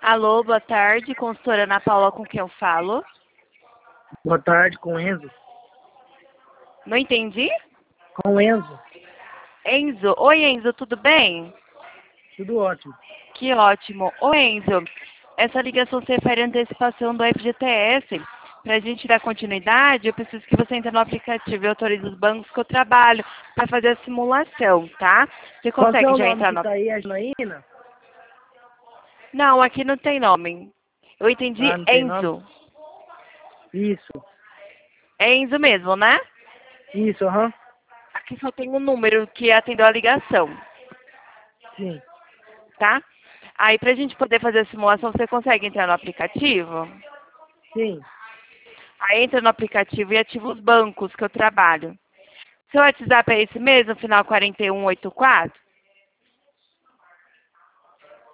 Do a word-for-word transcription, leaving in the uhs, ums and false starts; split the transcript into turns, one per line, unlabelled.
Alô, boa tarde, consultora Ana Paula, com quem eu falo?
Boa tarde, com o Enzo.
Não entendi?
Com o Enzo.
Enzo, oi Enzo, tudo bem?
Tudo ótimo.
Que ótimo. Ô Enzo, essa ligação se refere à antecipação do F G T S. Para a gente dar continuidade, eu preciso que você entre no aplicativo e autorize os bancos que eu trabalho para fazer a simulação, tá? Você
Qual que é
consegue
o
já
nome
entrar
que
no...
tá aí, a Janaína?
Não, aqui não tem nome. Eu entendi
Ah, não tem nome?
Enzo.
Isso.
É Enzo mesmo, né?
Isso, aham.
Aqui só tem um número que atendeu a ligação,
Sim.
tá? Aí, pra gente poder fazer a simulação, você consegue entrar no aplicativo?
Sim.
Aí entra no aplicativo e ativa os bancos que eu trabalho. Seu WhatsApp é esse mesmo, final quatro um oito quatro?